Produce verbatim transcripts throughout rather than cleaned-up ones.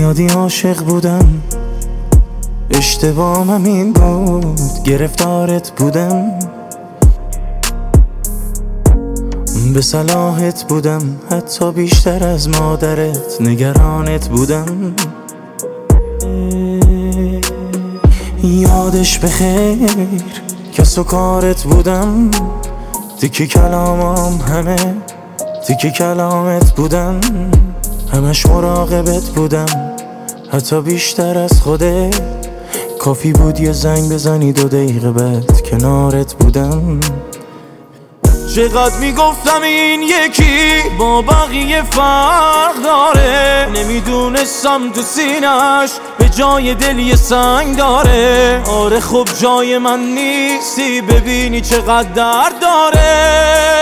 زیادی عاشق بودم، اشتباهم این بود گرفتارت بودم، به صلاحت بودم، حتی بیشتر از مادرت نگرانت بودم. یادش بخیر کس و کارت بودم، تیکی کلامام همه تیکی کلامت بودم، همش مراقبت بودم حتی بیشتر از خودت. کافی بود یه زنگ بزنی دو دقیقه بعد کنارت بودم. چقدر میگفتم این یکی با بقیه فرق داره، نمیدونستم تو سینش به جای دل یه سنگ داره. آره خب جای من نیستی، ببینی چقدر درد داره.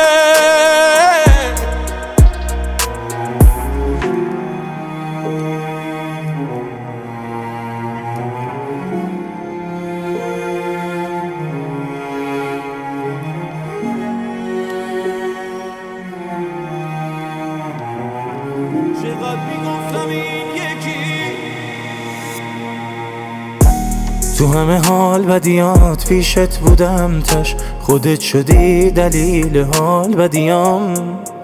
چقدر میگفتم این یکی. تو همه حال بدیات پیشت بودم، تش خودت شدی دلیل حال بدیام.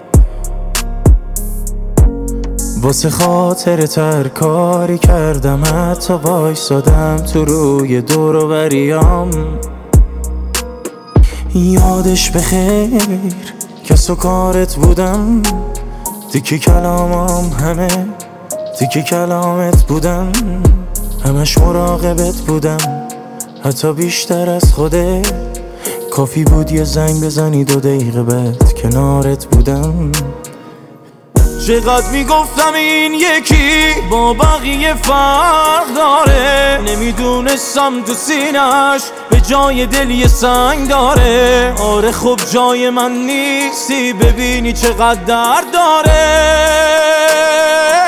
واسه خاطر تر کاری کردم، حتی وایسادم تو روی دور و بریام. یادش بخیر کس و کارت بودم، تیکی کلامام همه تیکی کلامت بودم، همش مراقبت بودم حتی بیشتر از خودت. کافی بود یه زنگ بزنی دو دقیقه بعد کنارت بودم. چقدر میگفتم این یکی با بقیه فرق داره، نمیدونستم تو سینش به جای دل یه سنگ داره. آره خب جای من نیستی، ببینی چقدر درد داره.